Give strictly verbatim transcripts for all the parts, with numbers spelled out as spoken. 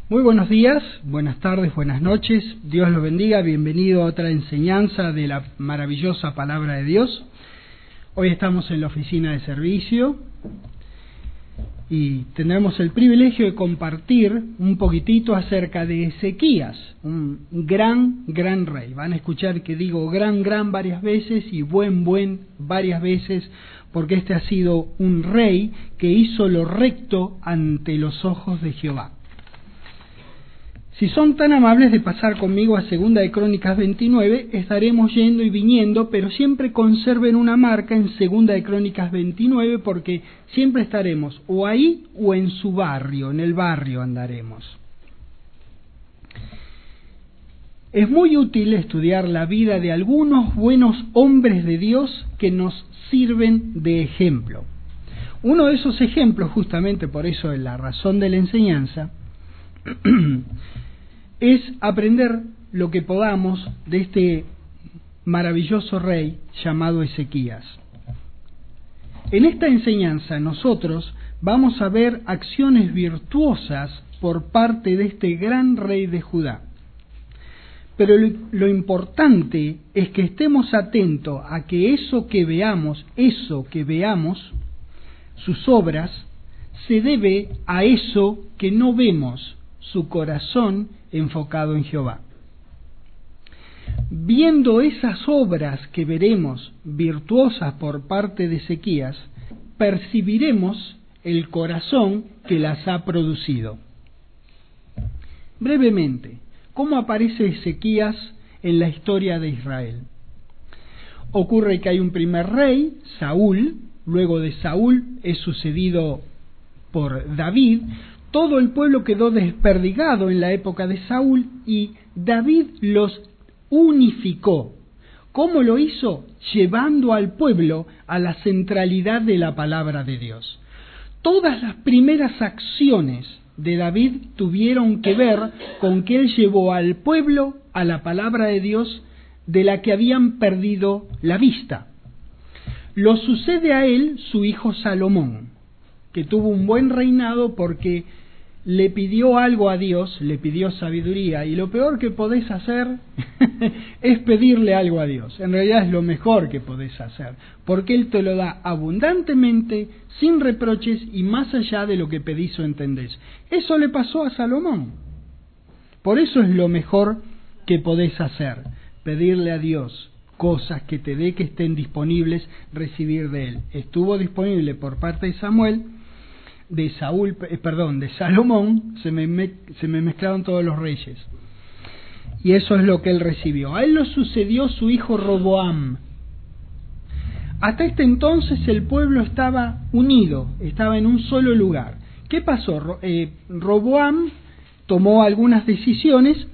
Muy buenos días, buenas tardes, buenas noches, Dios los bendiga, bienvenido a otra enseñanza de la maravillosa palabra de Dios. Hoy estamos en la oficina de servicio y tendremos el privilegio de compartir un poquitito acerca de Ezequías, un gran, gran rey. Van a escuchar que digo gran, gran varias veces y buen, buen varias veces, porque este ha sido un rey que hizo lo recto ante los ojos de Jehová. Si son tan amables de pasar conmigo a Segunda de Crónicas veintinueve, estaremos yendo y viniendo, pero siempre conserven una marca en Segunda de Crónicas veintinueve, porque siempre estaremos o ahí o en su barrio, en el barrio andaremos. Es muy útil estudiar la vida de algunos buenos hombres de Dios que nos sirven de ejemplo. Uno de esos ejemplos, justamente por eso es la razón de la enseñanza, es aprender lo que podamos de este maravilloso rey llamado Ezequías. En esta enseñanza nosotros vamos a ver acciones virtuosas por parte de este gran rey de Judá. Pero lo, lo importante es que estemos atentos a que eso que veamos, eso que veamos, sus obras, se debe a eso que no vemos, su corazón enfocado en Jehová. Viendo esas obras que veremos virtuosas por parte de Ezequías, percibiremos el corazón que las ha producido. Brevemente, ¿cómo aparece Ezequías en la historia de Israel? Ocurre que hay un primer rey, Saúl. Luego de Saúl es sucedido por David. Todo el pueblo quedó desperdigado en la época de Saúl y David los unificó. ¿Cómo lo hizo? Llevando al pueblo a la centralidad de la palabra de Dios. Todas las primeras acciones de David tuvieron que ver con que él llevó al pueblo a la palabra de Dios, de la que habían perdido la vista. Lo sucede a él su hijo Salomón, que tuvo un buen reinado porque le pidió algo a Dios, le pidió sabiduría, y lo peor que podés hacer es pedirle algo a Dios. En realidad es lo mejor que podés hacer, porque Él te lo da abundantemente, sin reproches y más allá de lo que pedís o entendés. Eso le pasó a Salomón. Por eso es lo mejor que podés hacer, pedirle a Dios cosas que te dé, que estén disponibles, recibir de Él. Estuvo disponible por parte de Samuel, de Saúl, eh, perdón, de Salomón, se me, me, se me mezclaron todos los reyes. Y eso es lo que él recibió. A él lo sucedió su hijo Roboam. Hasta este entonces el pueblo estaba unido, estaba en un solo lugar. ¿Qué pasó? Eh, Roboam tomó algunas decisiones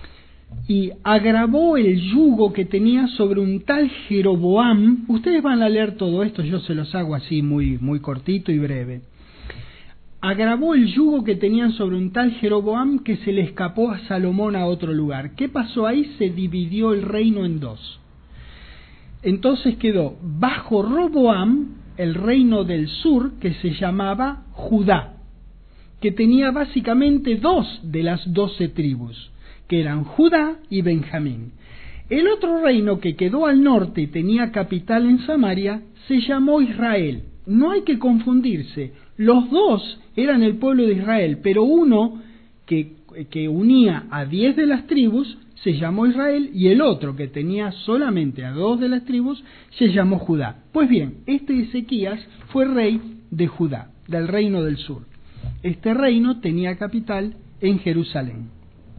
y agravó el yugo que tenía sobre un tal Jeroboam. Ustedes van a leer todo esto, yo se los hago así muy, muy cortito y breve. Agravó el yugo que tenían sobre un tal Jeroboam que se le escapó a Salomón a otro lugar. ¿Qué pasó ahí? Se dividió el reino en dos. Entonces quedó bajo Roboam el reino del sur, que se llamaba Judá, que tenía básicamente dos de las doce tribus, que eran Judá y Benjamín. El otro reino que quedó al norte y tenía capital en Samaria se llamó Israel. No hay que confundirse, los dos eran el pueblo de Israel, pero uno que, que unía a diez de las tribus se llamó Israel y el otro que tenía solamente a dos de las tribus se llamó Judá. Pues bien, este Ezequías fue rey de Judá, del reino del sur. Este reino tenía capital en Jerusalén.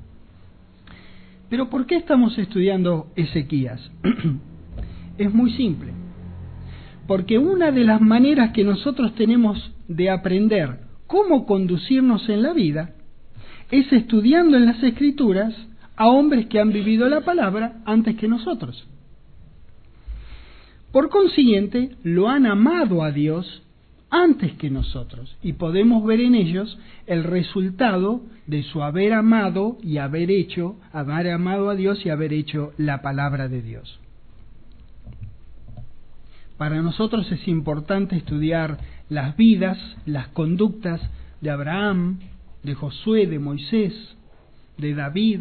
Pero ¿por qué estamos estudiando Ezequías? Es muy simple. Porque una de las maneras que nosotros tenemos de aprender cómo conducirnos en la vida es estudiando en las Escrituras a hombres que han vivido la palabra antes que nosotros. Por consiguiente, lo han amado a Dios antes que nosotros y podemos ver en ellos el resultado de su haber amado y haber hecho, haber amado a Dios y haber hecho la palabra de Dios. Para nosotros es importante estudiar las vidas, las conductas de Abraham, de Josué, de Moisés, de David,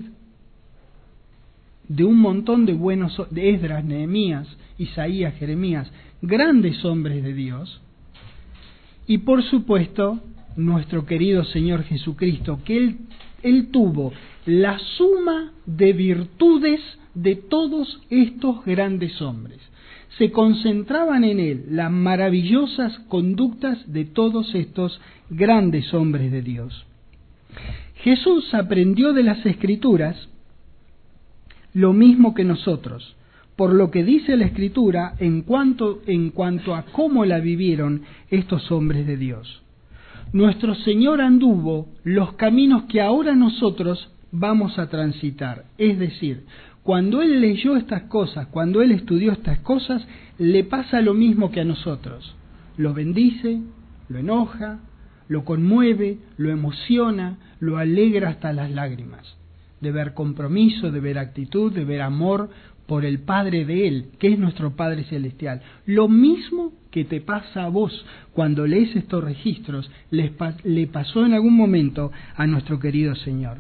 de un montón de buenos, de Esdras, Nehemías, Isaías, Jeremías, grandes hombres de Dios, y por supuesto nuestro querido Señor Jesucristo, que Él, Él tuvo la suma de virtudes de todos estos grandes hombres. Se concentraban en Él las maravillosas conductas de todos estos grandes hombres de Dios. Jesús aprendió de las Escrituras lo mismo que nosotros, por lo que dice la Escritura en cuanto, en cuanto a cómo la vivieron estos hombres de Dios. Nuestro Señor anduvo los caminos que ahora nosotros vamos a transitar. Es decir, cuando Él leyó estas cosas, cuando Él estudió estas cosas, le pasa lo mismo que a nosotros. Lo bendice, lo enoja, lo conmueve, lo emociona, lo alegra hasta las lágrimas. De ver compromiso, de ver actitud, de ver amor por el Padre de Él, que es nuestro Padre Celestial. Lo mismo que te pasa a vos cuando lees estos registros, les pa- le pasó en algún momento a nuestro querido Señor.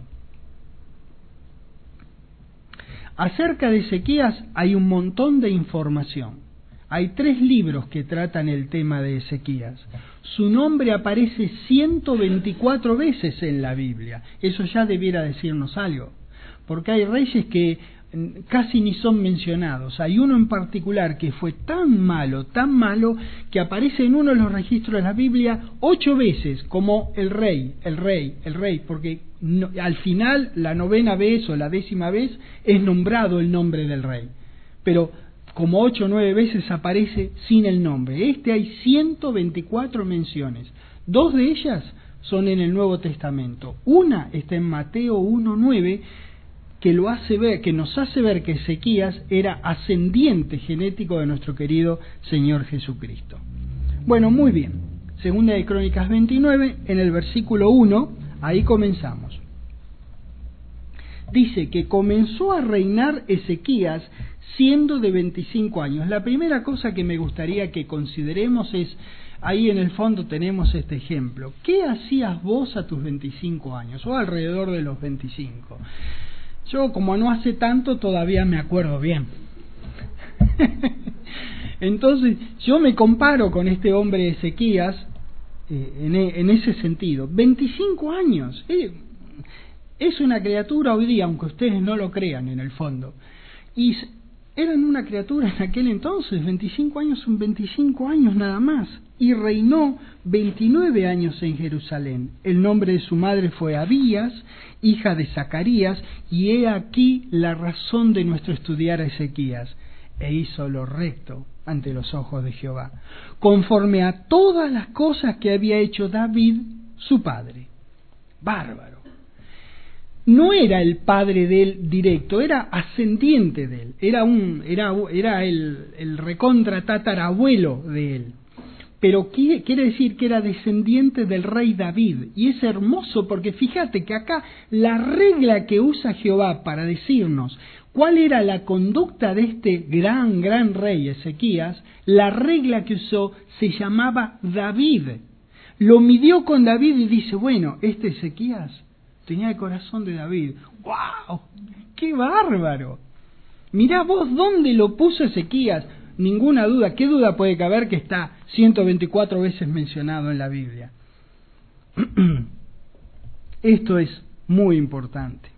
Acerca de Ezequías hay un montón de información. Hay tres libros que tratan el tema de Ezequías. Su nombre aparece ciento veinticuatro veces en la Biblia. Eso ya debiera decirnos algo, porque hay reyes que casi ni son mencionados. Hay uno en particular que fue tan malo, tan malo, que aparece en uno de los registros de la Biblia ocho veces como el rey, el rey, el rey, porque no, al final, la novena vez o la décima vez, es nombrado el nombre del rey. Pero como ocho o nueve veces aparece sin el nombre. Este hay ciento veinticuatro menciones. Dos de ellas son en el Nuevo Testamento. Una está en Mateo uno nueve, que lo hace ver, que nos hace ver que Ezequías era ascendiente genético de nuestro querido Señor Jesucristo. Bueno, muy bien. Segunda de Crónicas veintinueve, en el versículo uno, ahí comenzamos. Dice que comenzó a reinar Ezequías siendo de veinticinco años. La primera cosa que me gustaría que consideremos es, ahí en el fondo tenemos este ejemplo. ¿Qué hacías vos a tus veinticinco años o alrededor de los veinticinco? Yo, como no hace tanto, todavía me acuerdo bien. Entonces, yo me comparo con este hombre Ezequías eh, en, en ese sentido. veinticinco años. Eh, es una criatura hoy día, aunque ustedes no lo crean en el fondo. Y eran una criatura en aquel entonces, veinticinco años son veinticinco años nada más. Y reinó veintinueve años en Jerusalén. El nombre de su madre fue Abías, hija de Zacarías, y he aquí la razón de nuestro estudiar a Ezequías. E hizo lo recto ante los ojos de Jehová, conforme a todas las cosas que había hecho David, su padre. Bárbaro. No era el padre de él directo, era ascendiente de él, era un, era, era el, el recontra tatarabuelo de él. Pero quiere, quiere decir que era descendiente del rey David. Y es hermoso porque fíjate que acá la regla que usa Jehová para decirnos cuál era la conducta de este gran, gran rey Ezequías, la regla que usó se llamaba David. Lo midió con David y dice, bueno, este Ezequías tenía el corazón de David. ¡Wow! ¡Qué bárbaro! Mirá vos dónde lo puso Ezequías. Ninguna duda, ¿qué duda puede caber que está ciento veinticuatro veces mencionado en la Biblia? Esto es muy importante.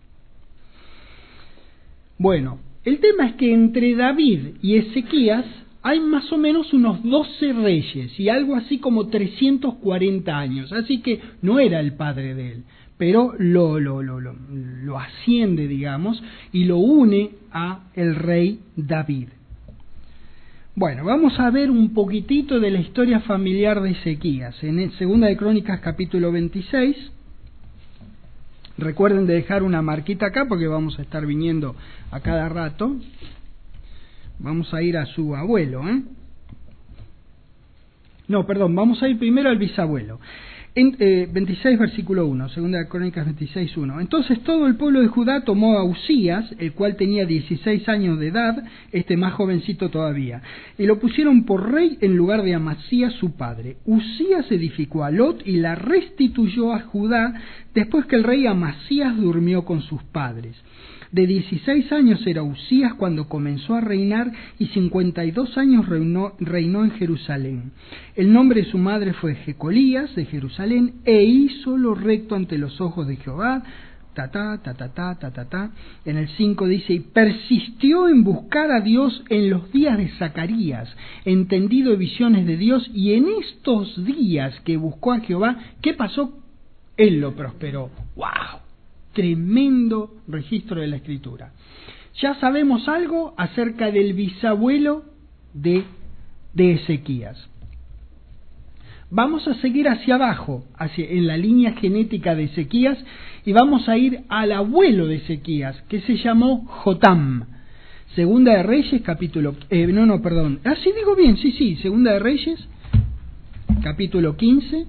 Bueno, el tema es que entre David y Ezequías hay más o menos unos doce reyes y algo así como trescientos cuarenta años, así que no era el padre de él, pero lo, lo, lo, lo, lo asciende, digamos, y lo une a el rey David. Bueno, vamos a ver un poquitito de la historia familiar de Ezequías. En Segunda de Crónicas capítulo veintiséis, recuerden de dejar una marquita acá porque vamos a estar viniendo a cada rato. Vamos a ir a su abuelo, ¿eh? No, perdón, vamos a ir primero al bisabuelo. En, eh, veintiséis, versículo uno, segunda de Crónicas veintiséis, uno. Entonces todo el pueblo de Judá tomó a Usías, el cual tenía dieciséis años de edad, este más jovencito todavía, y lo pusieron por rey en lugar de Amasías su padre. Usías edificó a Lot y la restituyó a Judá después que el rey Amasías durmió con sus padres. De dieciséis años era Usías cuando comenzó a reinar y cincuenta y dos años reinó, reinó en Jerusalén. El nombre de su madre fue Jecolías de Jerusalén e hizo lo recto ante los ojos de Jehová. Ta ta ta ta ta ta ta ta. En el cinco dice, y persistió en buscar a Dios en los días de Zacarías, entendido de visiones de Dios, y en estos días que buscó a Jehová, ¿qué pasó? Él lo prosperó. ¡Wow! Tremendo registro de la Escritura. Ya sabemos algo acerca del bisabuelo de, de Ezequías. Vamos a seguir hacia abajo, hacia, en la línea genética de Ezequías, y vamos a ir al abuelo de Ezequías, que se llamó Jotam. Segunda de Reyes, capítulo... Eh, no, no, perdón. Ah, sí, digo bien, sí, sí. Segunda de Reyes, capítulo quince.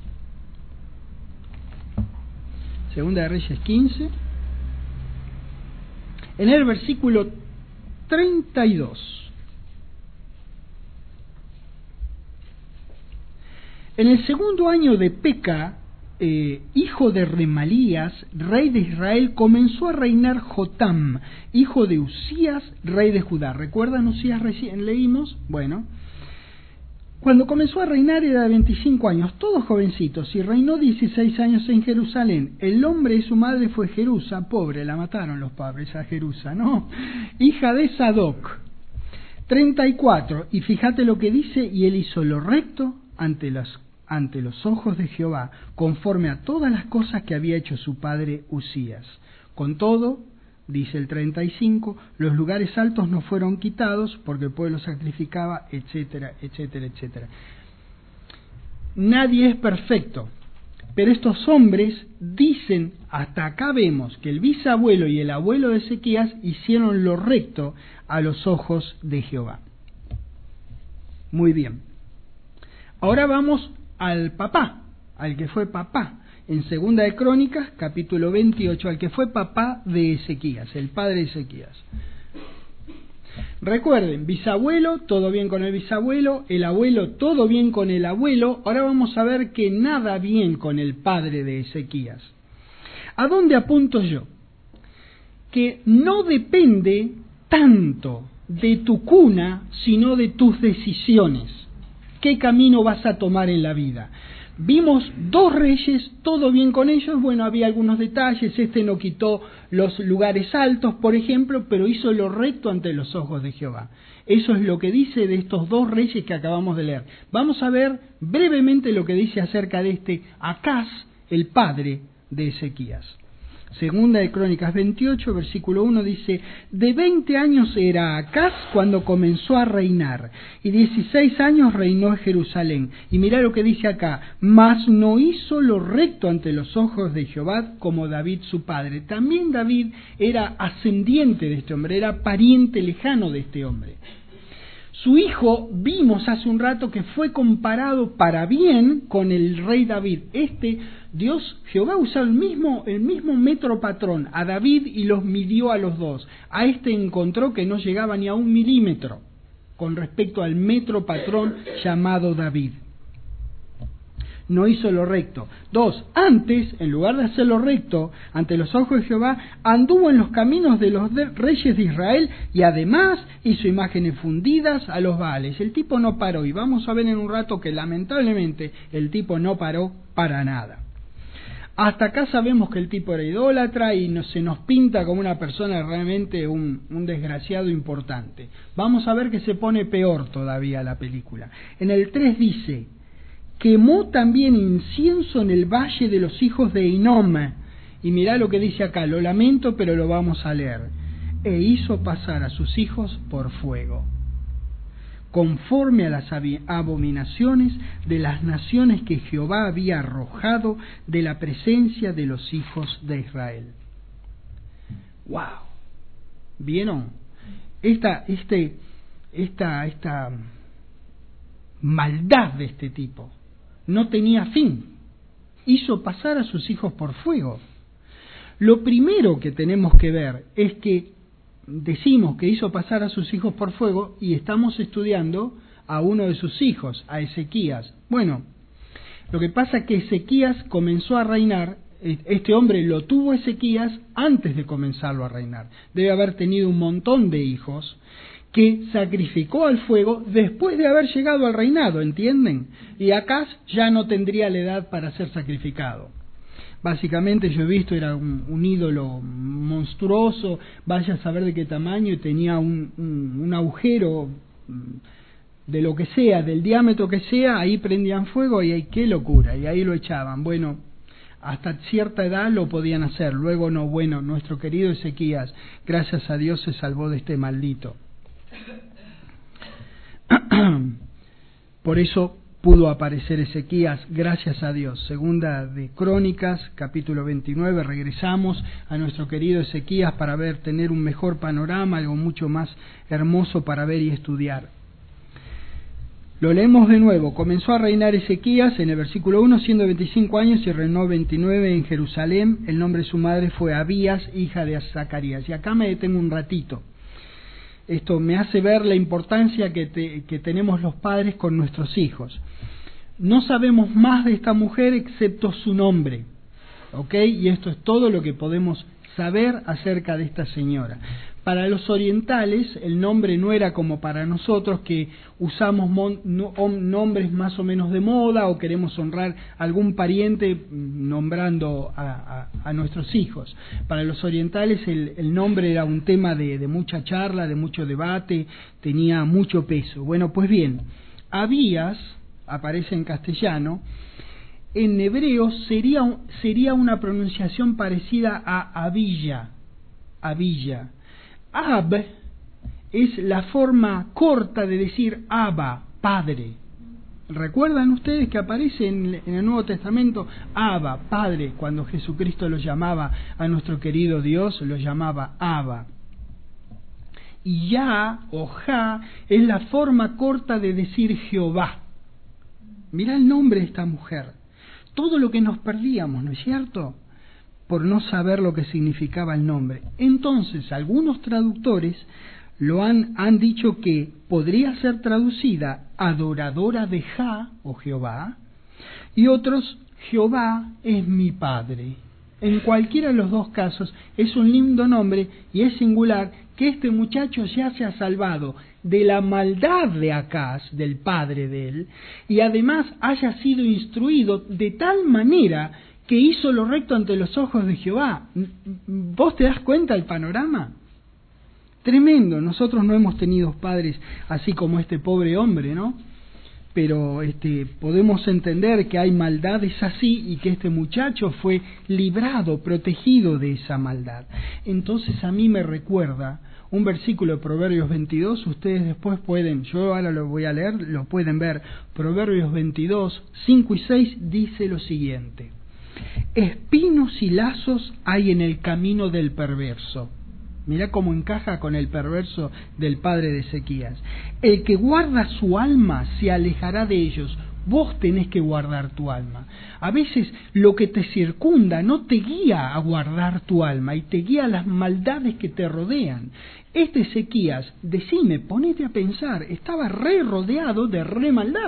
Segunda de Reyes quince, en el versículo treinta y dos. En el segundo año de Peca, eh, hijo de Remalías, rey de Israel, comenzó a reinar Jotam, hijo de Usías, rey de Judá. ¿Recuerdan Usías recién leímos? Bueno. Cuando comenzó a reinar era de veinticinco años, todos jovencitos, y reinó dieciséis años en Jerusalén. El nombre de su madre fue Jerusa, pobre, la mataron los padres a Jerusa, ¿no? Hija de Sadoc. treinta y cuatro, y fíjate lo que dice, y él hizo lo recto ante los, ante los ojos de Jehová, conforme a todas las cosas que había hecho su padre Usías. Con todo, dice el treinta y cinco, los lugares altos no fueron quitados porque el pueblo sacrificaba, etcétera, etcétera, etcétera. Nadie es perfecto, pero estos hombres dicen, hasta acá vemos que el bisabuelo y el abuelo de Ezequías hicieron lo recto a los ojos de Jehová. Muy bien. Ahora vamos al papá, al que fue papá. En Segunda de Crónicas, capítulo veintiocho, al que fue papá de Ezequías, el padre de Ezequías. Recuerden, bisabuelo, todo bien con el bisabuelo, el abuelo, todo bien con el abuelo. Ahora vamos a ver que nada bien con el padre de Ezequías. ¿A dónde apunto yo? Que no depende tanto de tu cuna, sino de tus decisiones. ¿Qué camino vas a tomar en la vida? Vimos dos reyes, todo bien con ellos, bueno, había algunos detalles, este no quitó los lugares altos, por ejemplo, pero hizo lo recto ante los ojos de Jehová. Eso es lo que dice de estos dos reyes que acabamos de leer. Vamos a ver brevemente lo que dice acerca de este Acaz, el padre de Ezequías. Segunda de Crónicas veintiocho, versículo uno dice, de veinte años era Acaz cuando comenzó a reinar, y dieciséis años reinó en Jerusalén. Y mirá lo que dice acá, mas no hizo lo recto ante los ojos de Jehová como David su padre. También David era ascendiente de este hombre, era pariente lejano de este hombre. Su hijo, vimos hace un rato que fue comparado para bien con el rey David. Este, Dios, Jehová usó el mismo, el mismo metro patrón a David y los midió a los dos. A este encontró que no llegaba ni a un milímetro con respecto al metro patrón llamado David. No hizo lo recto. Dos, antes, en lugar de hacer lo recto ante los ojos de Jehová, anduvo en los caminos de los de reyes de Israel y además hizo imágenes fundidas a los Baales. El tipo no paró y vamos a ver en un rato que lamentablemente el tipo no paró para nada. Hasta acá sabemos que el tipo era idólatra y no, se nos pinta como una persona realmente un, un desgraciado importante. Vamos a ver que se pone peor todavía la película. En el tres dice, quemó también incienso en el valle de los hijos de Hinnom. Y mirá lo que dice acá, lo lamento pero lo vamos a leer. E hizo pasar a sus hijos por fuego, conforme a las abominaciones de las naciones que Jehová había arrojado de la presencia de los hijos de Israel. ¡Wow! ¿Vieron? Esta, este, esta, esta maldad de este tipo no tenía fin. hizo pasar a sus hijos por fuego. Lo primero que tenemos que ver es que decimos que hizo pasar a sus hijos por fuego y estamos estudiando a uno de sus hijos, a Ezequías. Bueno, lo que pasa es que Ezequías comenzó a reinar, este hombre lo tuvo Ezequías antes de comenzarlo a reinar. Debe haber tenido un montón de hijos que sacrificó al fuego después de haber llegado al reinado, ¿entienden? Y Acaz ya no tendría la edad para ser sacrificado. Básicamente yo he visto, era un, un ídolo monstruoso, vaya a saber de qué tamaño, y tenía un, un, un agujero de lo que sea, del diámetro que sea, ahí prendían fuego y ahí qué locura, y ahí lo echaban. Bueno, hasta cierta edad lo podían hacer, luego no. Bueno, nuestro querido Ezequías, gracias a Dios, se salvó de este maldito. Por eso pudo aparecer Ezequías, gracias a Dios. Segunda de Crónicas, capítulo veintinueve, regresamos a nuestro querido Ezequías para ver, tener un mejor panorama, algo mucho más hermoso para ver y estudiar. Lo leemos de nuevo. Comenzó a reinar Ezequías en el versículo uno, siendo veinticinco años, y reinó veintinueve en Jerusalén. El nombre de su madre fue Abías, hija de Zacarías. Y acá me detengo un ratito. Esto me hace ver la importancia que, te, que tenemos los padres con nuestros hijos. No sabemos más de esta mujer excepto su nombre, ¿ok? Y esto es todo lo que podemos saber acerca de esta señora. Para los orientales el nombre no era como para nosotros, que usamos mon, no, nombres más o menos de moda o queremos honrar a algún pariente nombrando a, a, a nuestros hijos. Para los orientales el, el nombre era un tema de, de mucha charla, de mucho debate, tenía mucho peso. Bueno, pues bien, Abías aparece en castellano. En hebreo sería, sería una pronunciación parecida a Abilla, Abilla. Ab es la forma corta de decir Abba, Padre. ¿Recuerdan ustedes que aparece en, en el Nuevo Testamento Abba, Padre? Cuando Jesucristo lo llamaba a nuestro querido Dios, lo llamaba Abba. Y Ya o Ja es la forma corta de decir Jehová. Mirá el nombre de esta mujer. Todo lo que nos perdíamos, ¿no es cierto?, por no saber lo que significaba el nombre. Entonces, algunos traductores lo han, han dicho que podría ser traducida adoradora de Ja o Jehová, y otros, Jehová es mi Padre. En cualquiera de los dos casos es un lindo nombre y es singular que este muchacho ya se ha salvado de la maldad de Acaz, del padre de él, y además haya sido instruido de tal manera que hizo lo recto ante los ojos de Jehová. ¿Vos te das cuenta del panorama? Tremendo. Nosotros no hemos tenido padres así como este pobre hombre, ¿no? Pero este, podemos entender que hay maldades así y que este muchacho fue librado, protegido de esa maldad. Entonces a mí me recuerda un versículo de Proverbios veintidós, ustedes después pueden, yo ahora lo voy a leer, lo pueden ver, Proverbios veintidós, cinco y seis, dice lo siguiente: espinos y lazos hay en el camino del perverso. Mirá cómo encaja con el perverso del padre de Ezequías. El que guarda su alma se alejará de ellos. Vos tenés que guardar tu alma. A veces lo que te circunda no te guía a guardar tu alma y te guía a las maldades que te rodean. Este Ezequías, decime, ponete a pensar, estaba re rodeado de re maldad.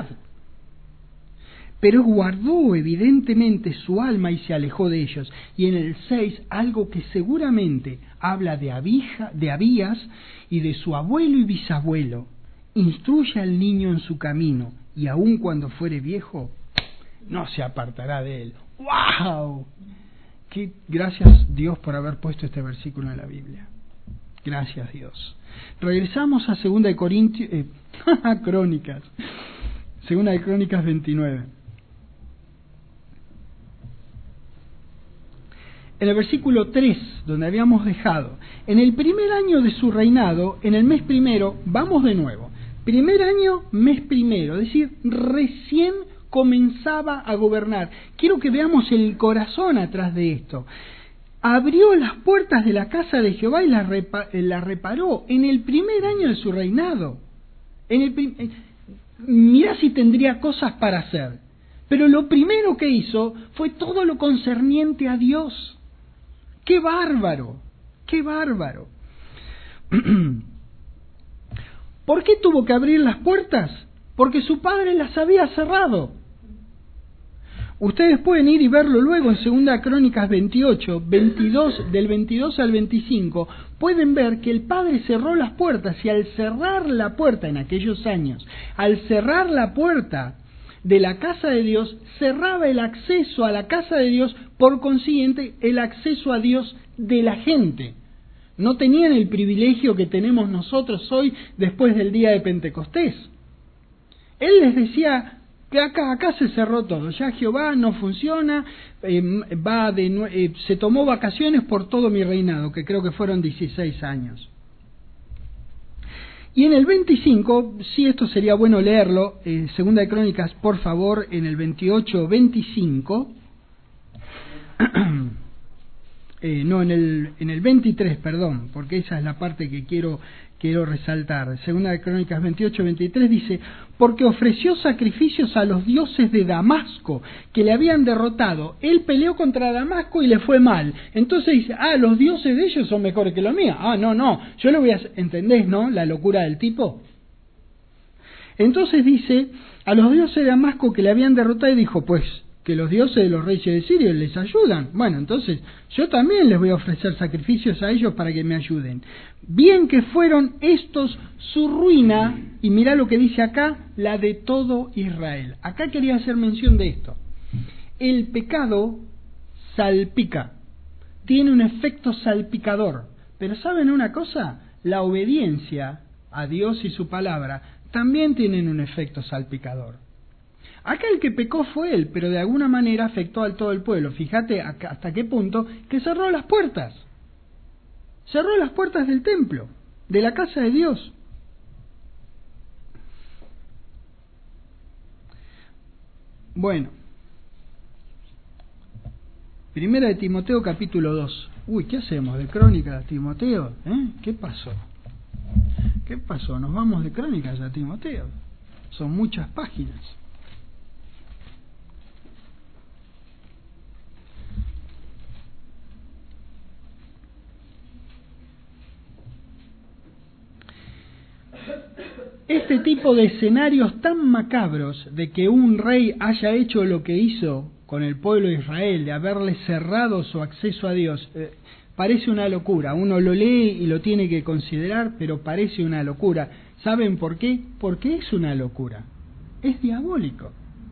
Pero guardó evidentemente su alma y se alejó de ellos. Y en el seis, algo que seguramente habla de, Abija, de Abías y de su abuelo y bisabuelo. Instruye al niño en su camino, y aun cuando fuere viejo, no se apartará de él. ¡Wow! Qué, gracias Dios por haber puesto este versículo en la Biblia. Gracias Dios. Regresamos a Segunda de Corintios, eh, Crónicas. Segunda de Crónicas veintinueve. En el versículo tres, donde habíamos dejado, en el primer año de su reinado, en el mes primero, vamos de nuevo, primer año, mes primero, es decir, recién comenzaba a gobernar. Quiero que veamos el corazón atrás de esto. Abrió las puertas de la casa de Jehová y las repa- la reparó en el primer año de su reinado. En el prim- Mirá si tendría cosas para hacer. Pero lo primero que hizo fue todo lo concerniente a Dios. ¡Qué bárbaro! ¡Qué bárbaro! ¿Por qué tuvo que abrir las puertas? Porque su padre las había cerrado. Ustedes pueden ir y verlo luego en Segunda Crónicas veintiocho, veintidós, del veintidós al veinticinco, pueden ver que el padre cerró las puertas, y al cerrar la puerta en aquellos años, al cerrar la puerta de la casa de Dios, cerraba el acceso a la casa de Dios, por consiguiente el acceso a Dios de la gente. No tenían el privilegio que tenemos nosotros hoy después del día de Pentecostés. Él les decía que acá, acá se cerró todo, ya Jehová no funciona, eh, va de, eh, se tomó vacaciones por todo mi reinado, que creo que fueron dieciséis años. Y en el veinticinco, sí, esto sería bueno leerlo, eh, Segunda de Crónicas, por favor, en el veintiocho veinticinco, eh, no, en el, en el veintitrés, perdón, porque esa es la parte que quiero, quiero resaltar. Segunda de Crónicas veintiocho veintitrés dice: porque ofreció sacrificios a los dioses de Damasco, que le habían derrotado. Él peleó contra Damasco y le fue mal. Entonces dice, ah, los dioses de ellos son mejores que los míos. Ah, no, no, yo le voy a... ¿Entendés, no? La locura del tipo. Entonces dice, a los dioses de Damasco que le habían derrotado, y dijo, pues, que los dioses de los reyes de Siria les ayudan. Bueno, entonces yo también les voy a ofrecer sacrificios a ellos para que me ayuden. Bien que fueron estos su ruina, y mirá lo que dice acá, la de todo Israel. Acá quería hacer mención de esto. El pecado salpica, tiene un efecto salpicador. Pero ¿saben una cosa? La obediencia a Dios y su palabra también tienen un efecto salpicador. Acá el que pecó fue él, pero de alguna manera afectó a todo el pueblo. Fíjate acá, hasta qué punto, que cerró las puertas. Cerró las puertas del templo, de la casa de Dios. Bueno, Primera de Timoteo capítulo dos. Uy, ¿qué hacemos? ¿De Crónicas a Timoteo? ¿Eh? ¿Qué pasó? ¿Qué pasó? Nos vamos de Crónicas a Timoteo. Son muchas páginas. Este tipo de escenarios tan macabros de que un rey haya hecho lo que hizo con el pueblo de Israel, de haberle cerrado su acceso a Dios, eh, parece una locura. Uno lo lee y lo tiene que considerar, pero parece una locura. ¿Saben por qué? Porque es una locura. Es diabólico.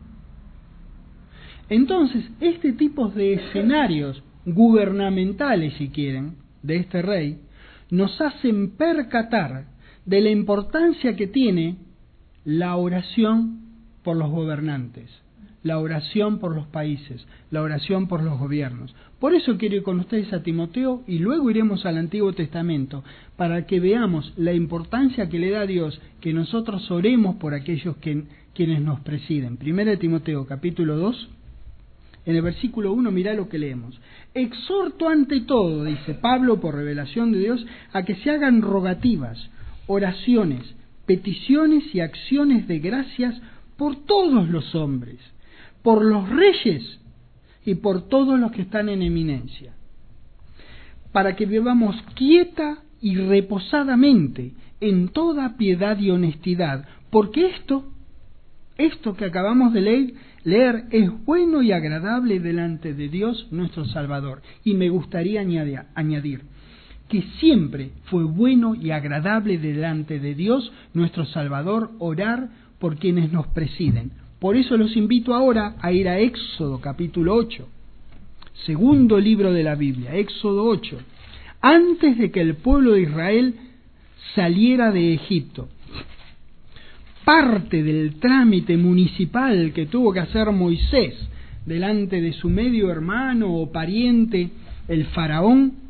Entonces, este tipo de escenarios gubernamentales, si quieren, de este rey, nos hacen percatar de la importancia que tiene la oración por los gobernantes, la oración por los países, la oración por los gobiernos. Por eso quiero ir con ustedes a Timoteo y luego iremos al Antiguo Testamento, para que veamos la importancia que le da a Dios que nosotros oremos por aquellos que, quienes nos presiden. Primera de Timoteo, capítulo dos, en el versículo uno, mirá lo que leemos. Exhorto ante todo, dice Pablo por revelación de Dios, a que se hagan rogativas, oraciones, peticiones y acciones de gracias por todos los hombres, por los reyes y por todos los que están en eminencia, para que vivamos quieta y reposadamente en toda piedad y honestidad, porque esto, esto que acabamos de leer, leer es bueno y agradable delante de Dios nuestro Salvador. Y me gustaría añadir, añadir que siempre fue bueno y agradable delante de Dios nuestro Salvador orar por quienes nos presiden. Por eso los invito ahora a ir a Éxodo capítulo ocho, segundo libro de la Biblia, Éxodo ocho, antes de que el pueblo de Israel saliera de Egipto. Parte del trámite municipal que tuvo que hacer Moisés delante de su medio hermano o pariente, el faraón.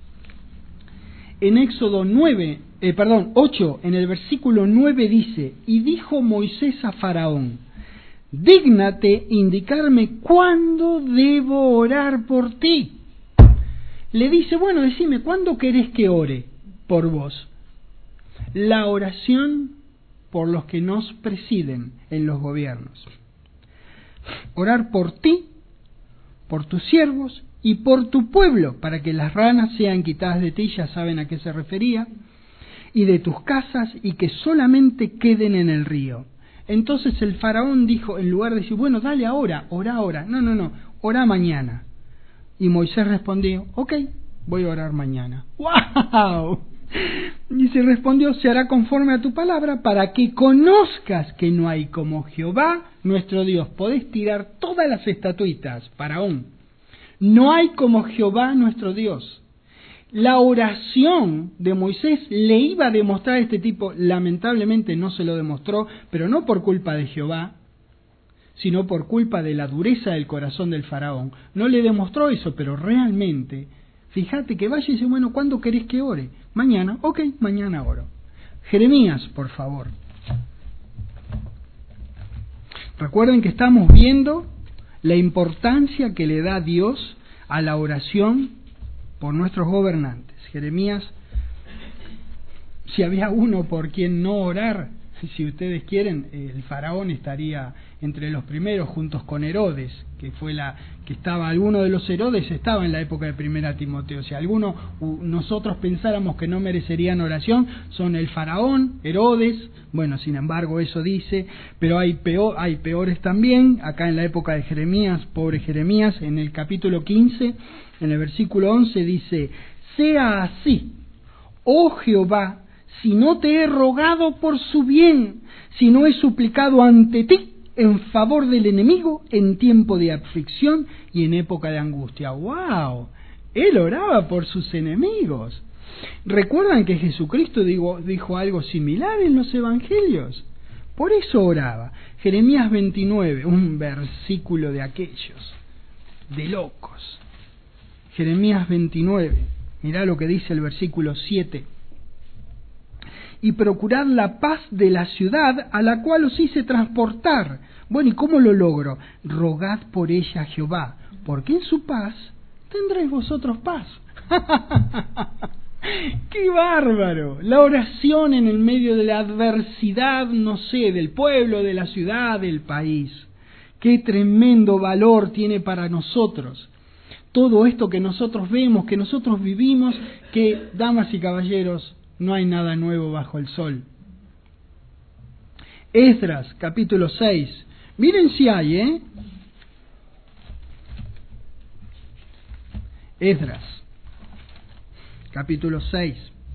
En Éxodo nueve, eh, perdón, ocho, en el versículo nueve dice: y dijo Moisés a Faraón, dígnate indicarme cuándo debo orar por ti. Le dice, bueno, decime, ¿cuándo querés que ore por vos? La oración por los que nos presiden en los gobiernos. orar por ti, por tus siervos y por tu pueblo, para que las ranas sean quitadas de ti, ya saben a qué se refería, y de tus casas, y que solamente queden en el río. Entonces el faraón dijo, en lugar de decir, bueno, dale ahora, ora ahora, no, no, no, ora mañana. Y Moisés respondió, ok, voy a orar mañana. ¡Wow! Y se respondió, se hará conforme a tu palabra, para que conozcas que no hay como Jehová, nuestro Dios. Podés tirar todas las estatuitas, faraón. No hay como Jehová, nuestro Dios. La oración de Moisés le iba a demostrar a este tipo, lamentablemente no se lo demostró, pero no por culpa de Jehová, sino por culpa de la dureza del corazón del faraón. No le demostró eso, pero realmente, fíjate que vaya y dice, bueno, ¿cuándo querés que ore? Mañana, ok, mañana oro. Jeremías, por favor. Recuerden que estamos viendo la importancia que le da Dios a la oración por nuestros gobernantes. Jeremías, si había uno por quien no orar, si ustedes quieren, el faraón estaría entre los primeros juntos con Herodes, que fue la que estaba, alguno de los Herodes estaba en la época de Primera Timoteo. Si alguno nosotros pensáramos que no merecerían oración, son el faraón, Herodes, bueno, sin embargo eso dice, pero hay peor, hay peores también, acá en la época de Jeremías, pobre Jeremías, en el capítulo quince, en el versículo once dice, sea así, oh Jehová, si no te he rogado por su bien, si no he suplicado ante ti en favor del enemigo en tiempo de aflicción y en época de angustia. ¡Wow! Él oraba por sus enemigos. ¿Recuerdan que Jesucristo dijo, dijo algo similar en los evangelios? Por eso oraba. Jeremías veintinueve, un versículo de aquellos, de locos. Jeremías veintinueve, mirá lo que dice el versículo siete. Y procurad la paz de la ciudad a la cual os hice transportar. Bueno, ¿y cómo lo logro? Rogad por ella a Jehová, porque en su paz tendréis vosotros paz. ¡Qué bárbaro! La oración en el medio de la adversidad, no sé, del pueblo, de la ciudad, del país. ¡Qué tremendo valor tiene para nosotros! Todo esto que nosotros vemos, que nosotros vivimos, que, damas y caballeros, no hay nada nuevo bajo el sol. Esdras, capítulo seis. Miren si hay, ¿eh? Esdras, capítulo seis.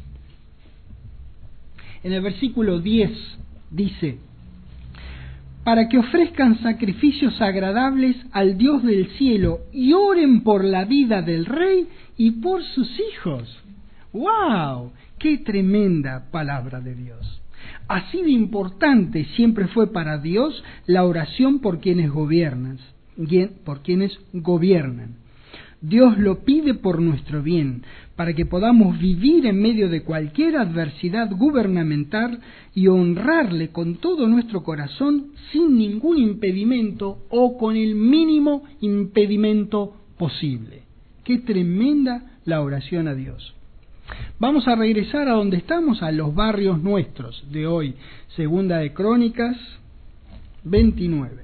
En el versículo diez dice, para que ofrezcan sacrificios agradables al Dios del cielo y oren por la vida del rey y por sus hijos. ¡Wow! ¡Qué tremenda palabra de Dios! Así de importante siempre fue para Dios la oración por quienes gobiernan, por quienes gobiernan. Dios lo pide por nuestro bien, para que podamos vivir en medio de cualquier adversidad gubernamental y honrarle con todo nuestro corazón sin ningún impedimento o con el mínimo impedimento posible. ¡Qué tremenda la oración a Dios! Vamos a regresar a donde estamos, a los barrios nuestros de hoy. Segunda de Crónicas veintinueve.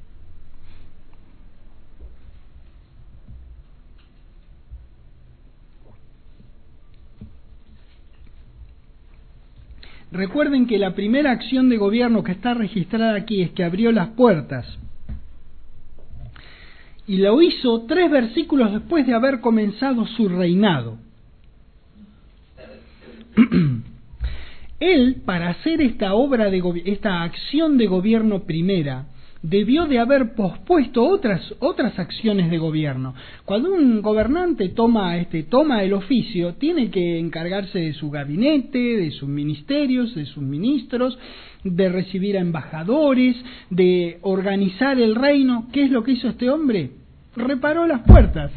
Recuerden que la primera acción de gobierno que está registrada aquí es que abrió las puertas. Y lo hizo tres versículos después de haber comenzado su reinado. Él, para hacer esta obra de esta acción de gobierno primera, debió de haber pospuesto otras otras acciones de gobierno. Cuando un gobernante toma este toma el oficio, tiene que encargarse de su gabinete, de sus ministerios, de sus ministros, de recibir a embajadores, de organizar el reino. ¿Qué es lo que hizo este hombre? Reparó las puertas.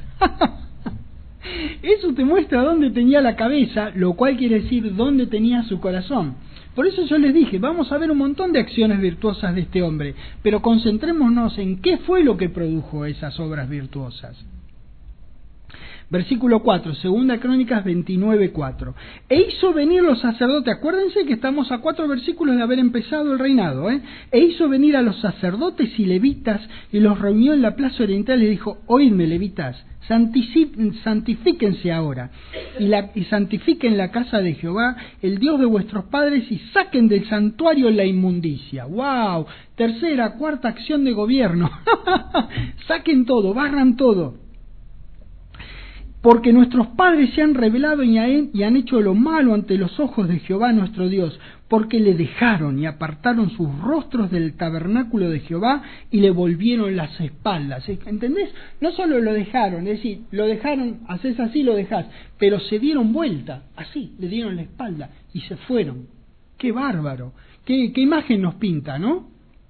Eso te muestra dónde tenía la cabeza, lo cual quiere decir dónde tenía su corazón. Por eso yo les dije, vamos a ver un montón de acciones virtuosas de este hombre, pero concentrémonos en qué fue lo que produjo esas obras virtuosas. Versículo cuatro, Segunda Crónicas veintinueve, cuatro. E hizo venir los sacerdotes, acuérdense que estamos a cuatro versículos de haber empezado el reinado, ¿eh? E hizo venir a los sacerdotes y levitas y los reunió en la plaza oriental y dijo, oídme levitas, santifíquense ahora y, la, y santifiquen la casa de Jehová, el Dios de vuestros padres, y saquen del santuario la inmundicia. ¡Wow! Tercera, cuarta acción de gobierno. Saquen todo, barran todo. Porque nuestros padres se han rebelado y han hecho lo malo ante los ojos de Jehová nuestro Dios, porque le dejaron y apartaron sus rostros del tabernáculo de Jehová y le volvieron las espaldas. ¿Entendés? No solo lo dejaron, es decir, lo dejaron, haces así, lo dejás, pero se dieron vuelta, así, le dieron la espalda y se fueron. ¡Qué bárbaro! ¿Qué, qué imagen nos pinta, ¿no?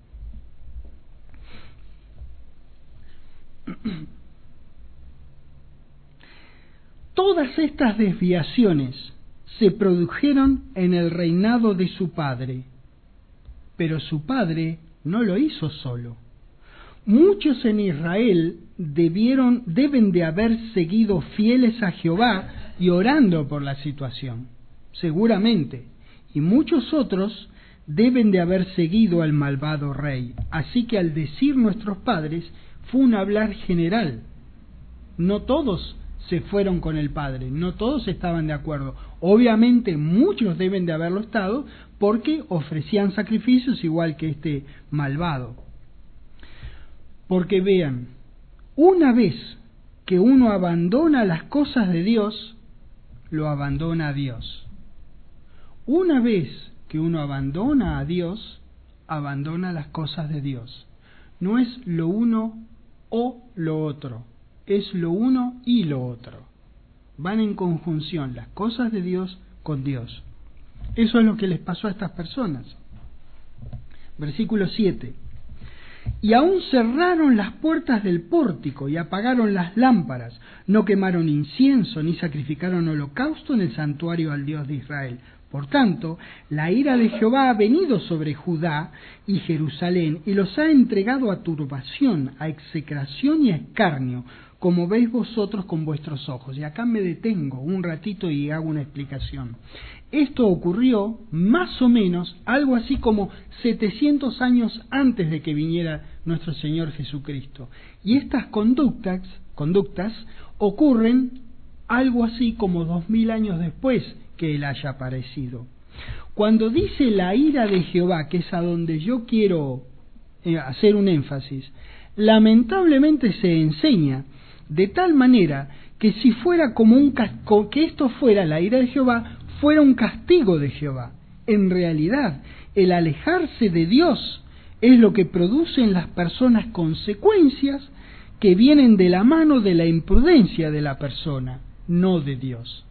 Todas estas desviaciones se produjeron en el reinado de su padre, pero su padre no lo hizo solo. Muchos en Israel debieron, deben de haber seguido fieles a Jehová y orando por la situación, seguramente, y muchos otros deben de haber seguido al malvado rey. Así que al decir nuestros padres, fue un hablar general. No todos se fueron con el padre, no todos estaban de acuerdo. Obviamente muchos deben de haberlo estado porque ofrecían sacrificios igual que este malvado. Porque vean, una vez que uno abandona las cosas de Dios, lo abandona a Dios. Una vez que uno abandona a Dios, abandona las cosas de Dios. No es lo uno o lo otro. Es lo uno y lo otro. Van en conjunción las cosas de Dios con Dios. Eso es lo que les pasó a estas personas. Versículo siete. Y aún cerraron las puertas del pórtico y apagaron las lámparas. No quemaron incienso ni sacrificaron holocausto en el santuario al Dios de Israel. Por tanto, la ira de Jehová ha venido sobre Judá y Jerusalén y los ha entregado a turbación, a execración y a escarnio, como veis vosotros con vuestros ojos. Y acá me detengo un ratito y hago una explicación. Esto ocurrió más o menos algo así como setecientos años antes de que viniera nuestro Señor Jesucristo. Y estas conductas, conductas ocurren algo así como dos mil años después que Él haya aparecido. Cuando dice la ira de Jehová, que es a donde yo quiero eh, hacer un énfasis, lamentablemente se enseña de tal manera que si fuera como un que esto fuera la ira de Jehová, fuera un castigo de Jehová. En realidad, el alejarse de Dios es lo que produce en las personas consecuencias que vienen de la mano de la imprudencia de la persona, no de Dios.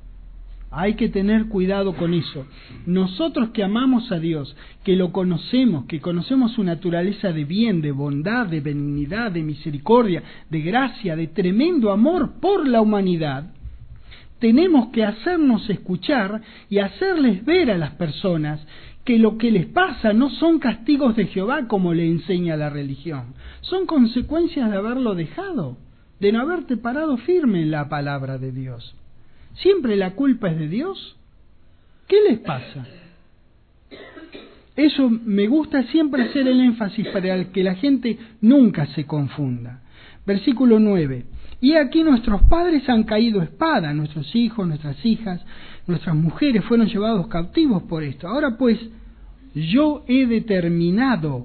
Hay que tener cuidado con eso. Nosotros que amamos a Dios, que lo conocemos, que conocemos su naturaleza de bien, de bondad, de benignidad, de misericordia, de gracia, de tremendo amor por la humanidad, tenemos que hacernos escuchar y hacerles ver a las personas que lo que les pasa no son castigos de Jehová como le enseña la religión, son consecuencias de haberlo dejado, de no haberte parado firme en la palabra de Dios. ¿Siempre la culpa es de Dios? ¿Qué les pasa? Eso me gusta siempre hacer el énfasis para que la gente nunca se confunda. Versículo nueve. Y aquí nuestros padres han caído a espada, nuestros hijos, nuestras hijas, nuestras mujeres fueron llevados cautivos por esto. Ahora pues, yo he determinado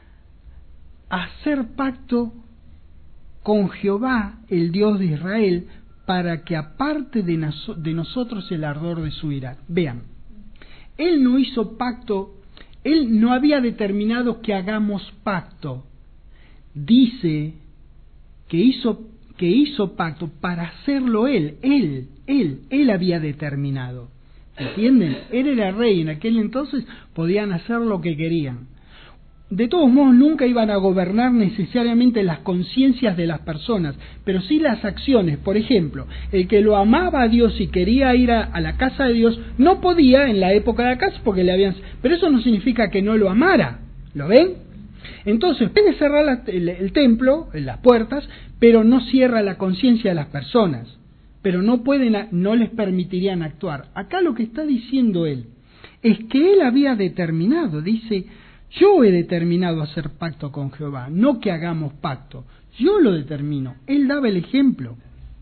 hacer pacto con Jehová, el Dios de Israel, para que aparte de, nos, de nosotros el ardor de su ira. Vean, Él no hizo pacto, Él no había determinado que hagamos pacto. Dice que hizo, que hizo pacto para hacerlo Él, Él, Él, Él había determinado. ¿Entienden? Él era rey, en aquel entonces podían hacer lo que querían. De todos modos, nunca iban a gobernar necesariamente las conciencias de las personas, pero sí las acciones. Por ejemplo, el que lo amaba a Dios y quería ir a, a la casa de Dios, no podía en la época de la casa porque le habían... Pero eso no significa que no lo amara, ¿lo ven? Entonces, puede cerrar la, el, el templo, las puertas, pero no cierra la conciencia de las personas. pero no pueden, no les permitirían actuar. Acá lo que está diciendo él es que él había determinado, dice, yo he determinado hacer pacto con Jehová, no que hagamos pacto, yo lo determino. Él daba el ejemplo.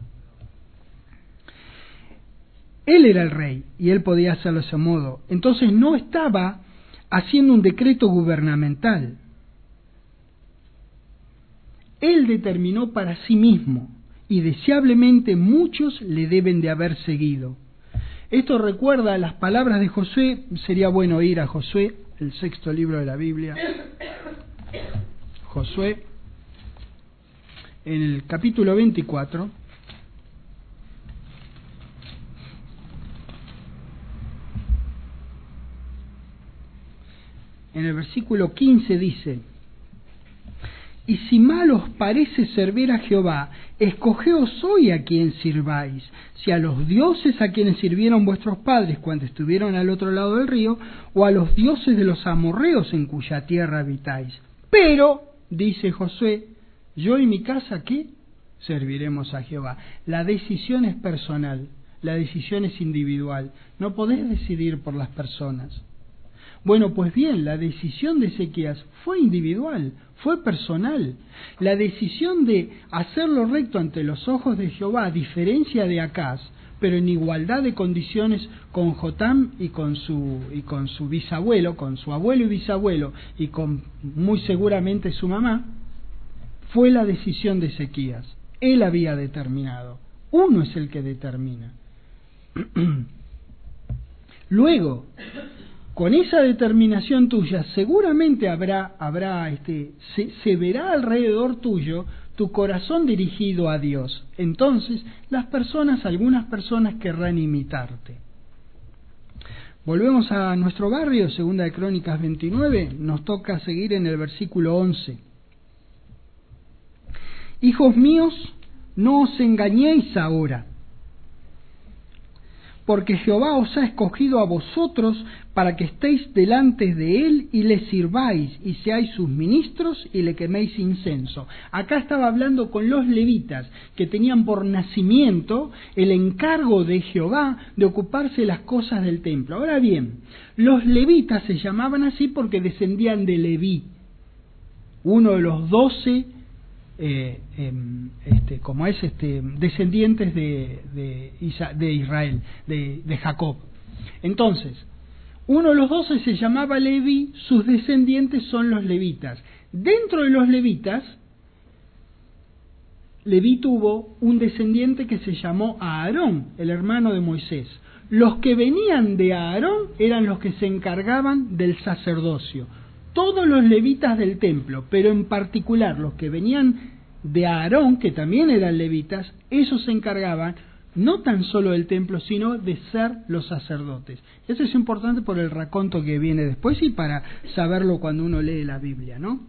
Él era el rey y él podía hacerlo de ese modo. Entonces no estaba haciendo un decreto gubernamental. Él determinó para sí mismo y deseablemente muchos le deben de haber seguido. Esto recuerda las palabras de Josué. Sería bueno ir a Josué, el sexto libro de la Biblia. Josué, en el capítulo veinticuatro. En el versículo quince dice: y si mal os parece servir a Jehová, escogeos hoy a quien sirváis, si a los dioses a quienes sirvieron vuestros padres cuando estuvieron al otro lado del río, o a los dioses de los amorreos en cuya tierra habitáis. Pero, dice Josué, yo y mi casa, ¿qué? Serviremos a Jehová. La decisión es personal, la decisión es individual, no podés decidir por las personas. Bueno, pues bien, la decisión de Ezequías fue individual, fue personal. La decisión de hacer lo recto ante los ojos de Jehová, a diferencia de Acaz, pero en igualdad de condiciones con Jotam y con su y con su bisabuelo, con su abuelo y bisabuelo, y con muy seguramente su mamá, fue la decisión de Ezequías. Él había determinado. Uno es el que determina. Luego, con esa determinación tuya, seguramente habrá, habrá este, se, se verá alrededor tuyo tu corazón dirigido a Dios. Entonces, las personas, algunas personas querrán imitarte. Volvemos a nuestro barrio, Segunda de Crónicas veintinueve, nos toca seguir en el versículo once. Hijos míos, no os engañéis ahora, porque Jehová os ha escogido a vosotros para que estéis delante de él y le sirváis y seáis sus ministros y le queméis incienso. Acá estaba hablando con los levitas, que tenían por nacimiento el encargo de Jehová de ocuparse de las cosas del templo. Ahora bien, los levitas se llamaban así porque descendían de Leví, uno de los doce Eh, eh, este, como es este, descendientes de, de, Isa, de Israel, de, de Jacob. Entonces, uno de los doce se llamaba Leví, sus descendientes son los levitas. Dentro de los levitas, Leví tuvo un descendiente que se llamó Aarón, el hermano de Moisés. Los que venían de Aarón eran los que se encargaban del sacerdocio. Todos los levitas del templo, pero en particular los que venían de Aarón, que también eran levitas, esos se encargaban no tan solo del templo, sino de ser los sacerdotes. Eso es importante por el raconto que viene después y para saberlo cuando uno lee la Biblia, ¿no?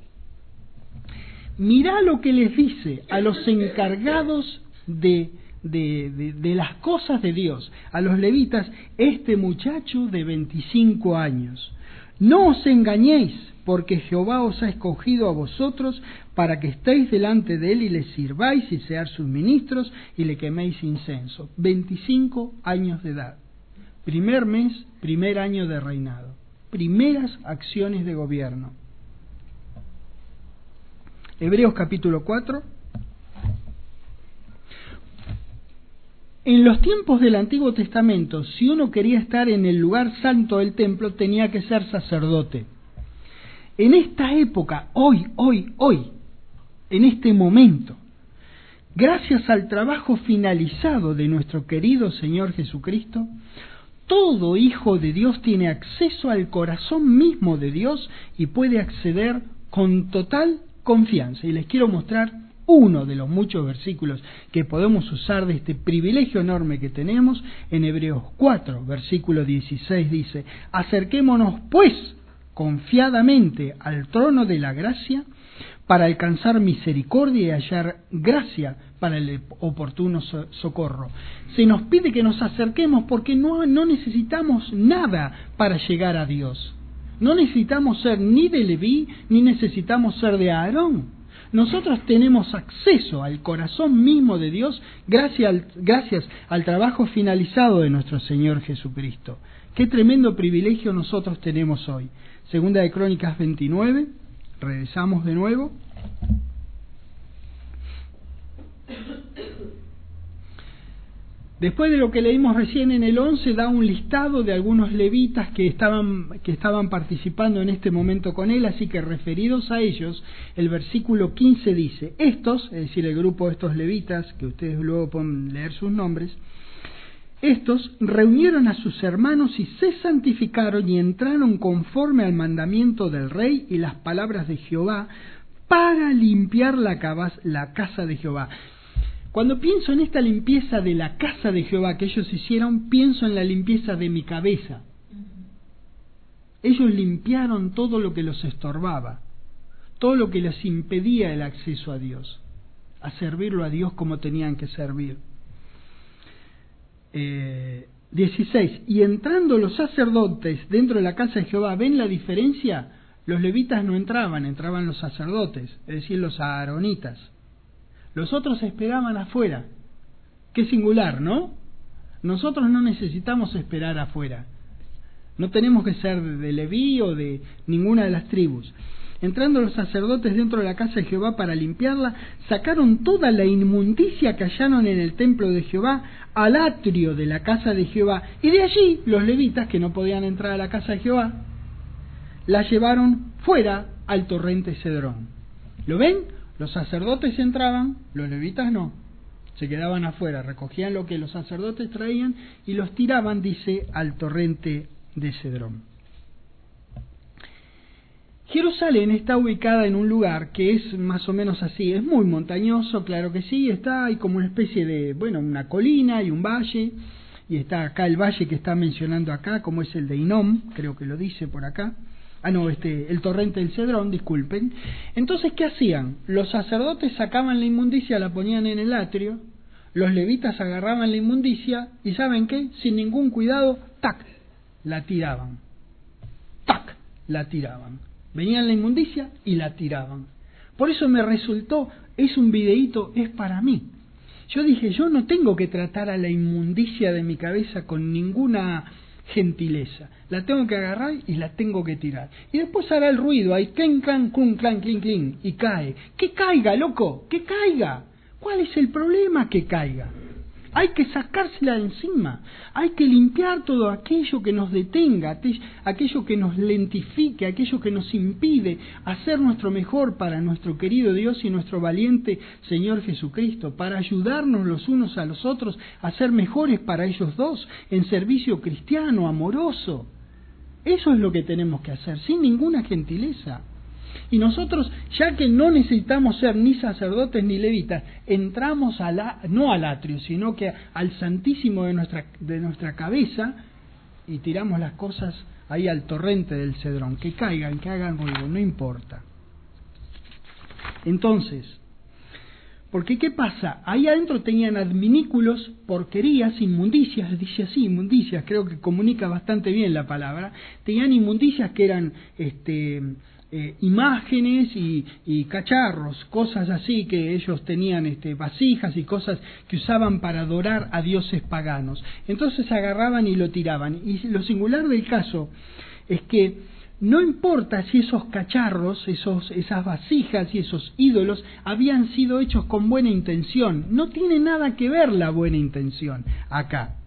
Mirá lo que les dice a los encargados de, de, de, de las cosas de Dios, a los levitas, este muchacho de veinticinco años. No os engañéis, porque Jehová os ha escogido a vosotros para que estéis delante de él y le sirváis y seáis sus ministros y le queméis incienso. veinticinco años de edad. Primer mes, primer año de reinado. Primeras acciones de gobierno. Hebreos capítulo cuatro. En los tiempos del Antiguo Testamento, si uno quería estar en el lugar santo del templo, tenía que ser sacerdote. En esta época, hoy, hoy, hoy, en este momento, gracias al trabajo finalizado de nuestro querido Señor Jesucristo, todo hijo de Dios tiene acceso al corazón mismo de Dios y puede acceder con total confianza. Y les quiero mostrar uno de los muchos versículos que podemos usar de este privilegio enorme que tenemos. En Hebreos cuatro, versículo dieciséis dice: acerquémonos pues confiadamente al trono de la gracia para alcanzar misericordia y hallar gracia para el oportuno socorro. Se nos pide que nos acerquemos porque no, no necesitamos nada para llegar a Dios. No necesitamos ser ni de Leví, ni necesitamos ser de Aarón. nosotros tenemos acceso al corazón mismo de Dios gracias al, gracias al trabajo finalizado de nuestro Señor Jesucristo. Qué tremendo privilegio nosotros tenemos hoy. Segunda de Crónicas veintinueve, regresamos de nuevo. Después de lo que leímos recién en el once, da un listado de algunos levitas que estaban, que estaban participando en este momento con él, así que referidos a ellos, el versículo quince dice, estos, es decir, el grupo de estos levitas, que ustedes luego pueden leer sus nombres, estos reunieron a sus hermanos y se santificaron y entraron conforme al mandamiento del rey y las palabras de Jehová para limpiar la, cabaz, la casa de Jehová. Cuando pienso en esta limpieza de la casa de Jehová que ellos hicieron, pienso en la limpieza de mi cabeza. Ellos limpiaron todo lo que los estorbaba, todo lo que les impedía el acceso a Dios, a servirlo a Dios como tenían que servir. Eh, dieciséis. Y entrando los sacerdotes dentro de la casa de Jehová, ¿ven la diferencia? Los levitas no entraban, entraban los sacerdotes, es decir, los aaronitas. Los otros esperaban afuera. Qué singular, ¿no? Nosotros no necesitamos esperar afuera. No tenemos que ser de Leví o de ninguna de las tribus. Entrando los sacerdotes dentro de la casa de Jehová para limpiarla, sacaron toda la inmundicia que hallaron en el templo de Jehová al atrio de la casa de Jehová. Y de allí los levitas, que no podían entrar a la casa de Jehová, la llevaron fuera al torrente Cedrón. ¿Lo ven? Los sacerdotes entraban, los levitas no. Se quedaban afuera, recogían lo que los sacerdotes traían y los tiraban, dice, al torrente de Cedrón. Jerusalén está ubicada en un lugar que es más o menos así, es muy montañoso, claro que sí, está hay como una especie de, bueno, una colina y un valle, y está acá el valle que está mencionando acá, como es el de Inom, creo que lo dice por acá. Ah, no, este, el torrente del Cedrón, disculpen. Entonces, ¿qué hacían? Los sacerdotes sacaban la inmundicia, la ponían en el atrio, los levitas agarraban la inmundicia y ¿saben qué? Sin ningún cuidado, ¡tac!, la tiraban. ¡Tac!, la tiraban. Venían la inmundicia y la tiraban. Por eso me resultó, es un videíto, es para mí. Yo dije, yo no tengo que tratar a la inmundicia de mi cabeza con ninguna gentileza. La tengo que agarrar y la tengo que tirar. Y después hará el ruido, ahí, clink, clan, clun, clan, clink, clink, y cae. ¡Que caiga, loco! ¡Que caiga! ¿Cuál es el problema? Que caiga. Hay que sacársela de encima. Hay que limpiar todo aquello que nos detenga, aquello que nos lentifique, aquello que nos impide hacer nuestro mejor para nuestro querido Dios y nuestro valiente Señor Jesucristo, para ayudarnos los unos a los otros a ser mejores para ellos dos, en servicio cristiano, amoroso. Eso es lo que tenemos que hacer, sin ninguna gentileza. Y nosotros, ya que no necesitamos ser ni sacerdotes ni levitas, entramos a la, no al atrio, sino que al santísimo de nuestra, de nuestra cabeza y tiramos las cosas ahí al torrente del Cedrón. Que caigan, que hagan ruido, no importa. Entonces, porque ¿qué pasa? Ahí adentro tenían adminículos, porquerías, inmundicias, dice así, inmundicias, creo que comunica bastante bien la palabra. Tenían inmundicias que eran este eh, imágenes y, y cacharros, cosas así que ellos tenían, este, vasijas y cosas que usaban para adorar a dioses paganos. Entonces agarraban y lo tiraban. Y lo singular del caso es que no importa si esos cacharros, esos, esas vasijas y esos ídolos habían sido hechos con buena intención. No tiene nada que ver la buena intención acá.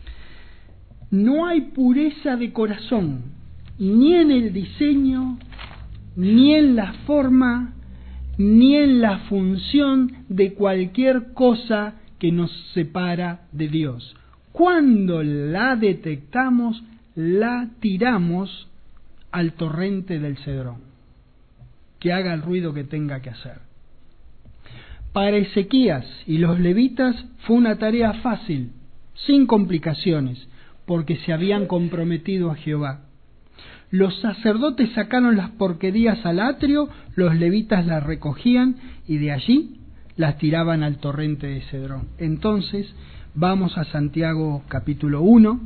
No hay pureza de corazón, ni en el diseño, ni en la forma, ni en la función de cualquier cosa que nos separa de Dios. Cuando la detectamos, la tiramos al torrente del Cedrón, que haga el ruido que tenga que hacer. Para Ezequías y los levitas fue una tarea fácil, sin complicaciones, porque se habían comprometido a Jehová. Los sacerdotes sacaron las porquerías al atrio, los levitas las recogían y de allí las tiraban al torrente de Cedrón. Entonces, vamos a Santiago capítulo uno.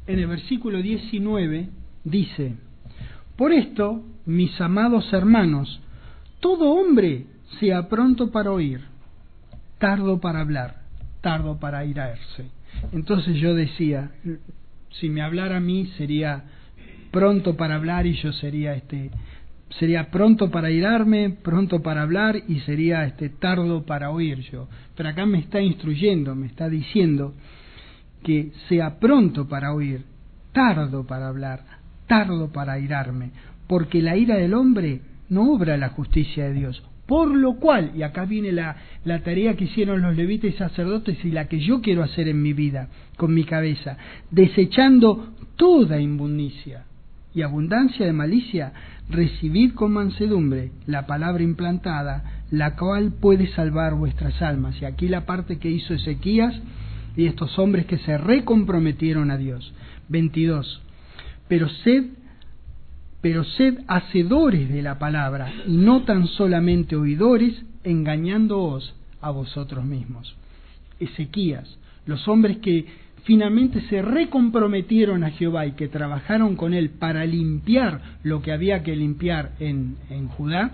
en el versículo diecinueve dice: por esto, mis amados hermanos, todo hombre sea pronto para oír, tardo para hablar, tardo para airarse. Entonces yo decía, si me hablara a mí sería pronto para hablar y yo sería este sería pronto para airarme, pronto para hablar y sería este tardo para oír yo. Pero acá me está instruyendo, me está diciendo que sea pronto para oír, tardo para hablar, tardo para airarme, porque la ira del hombre no obra la justicia de Dios. Por lo cual, y acá viene la, la tarea que hicieron los levitas y sacerdotes y la que yo quiero hacer en mi vida, con mi cabeza, desechando toda inmundicia y abundancia de malicia, recibid con mansedumbre la palabra implantada, la cual puede salvar vuestras almas. Y aquí la parte que hizo Ezequías y estos hombres que se recomprometieron a Dios. veintidós. Pero sed Pero sed hacedores de la palabra, y no tan solamente oidores, engañándoos a vosotros mismos. Ezequías, los hombres que finalmente se recomprometieron a Jehová y que trabajaron con él para limpiar lo que había que limpiar en, en Judá,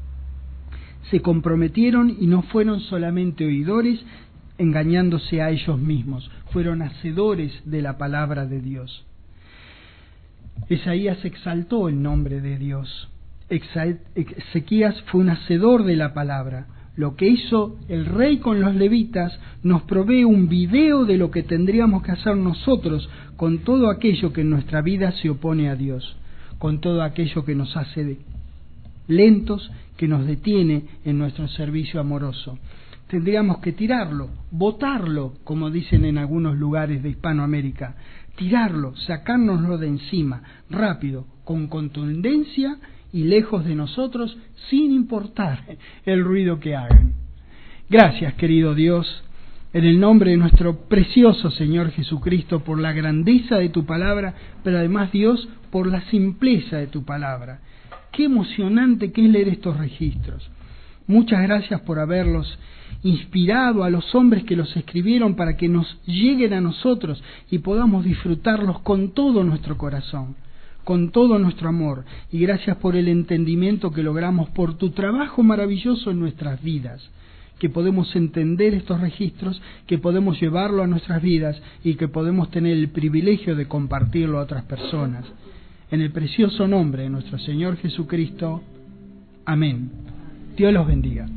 se comprometieron y no fueron solamente oidores, engañándose a ellos mismos, fueron hacedores de la palabra de Dios. Esaías exaltó el nombre de Dios. Ezequías fue un hacedor de la palabra. Lo que hizo el rey con los levitas nos provee un video de lo que tendríamos que hacer nosotros con todo aquello que en nuestra vida se opone a Dios, con todo aquello que nos hace lentos, que nos detiene en nuestro servicio amoroso. Tendríamos que tirarlo, botarlo, como dicen en algunos lugares de Hispanoamérica, tirarlo, sacárnoslo de encima, rápido, con contundencia y lejos de nosotros, sin importar el ruido que hagan. Gracias, querido Dios, en el nombre de nuestro precioso Señor Jesucristo, por la grandeza de tu palabra, pero además, Dios, por la simpleza de tu palabra. Qué emocionante que es leer estos registros. Muchas gracias por haberlos inspirado a los hombres que los escribieron para que nos lleguen a nosotros y podamos disfrutarlos con todo nuestro corazón, con todo nuestro amor. Y gracias por el entendimiento que logramos por tu trabajo maravilloso en nuestras vidas, que podemos entender estos registros, que podemos llevarlo a nuestras vidas y que podemos tener el privilegio de compartirlo a otras personas. En el precioso nombre de nuestro Señor Jesucristo. Amén. Dios los bendiga.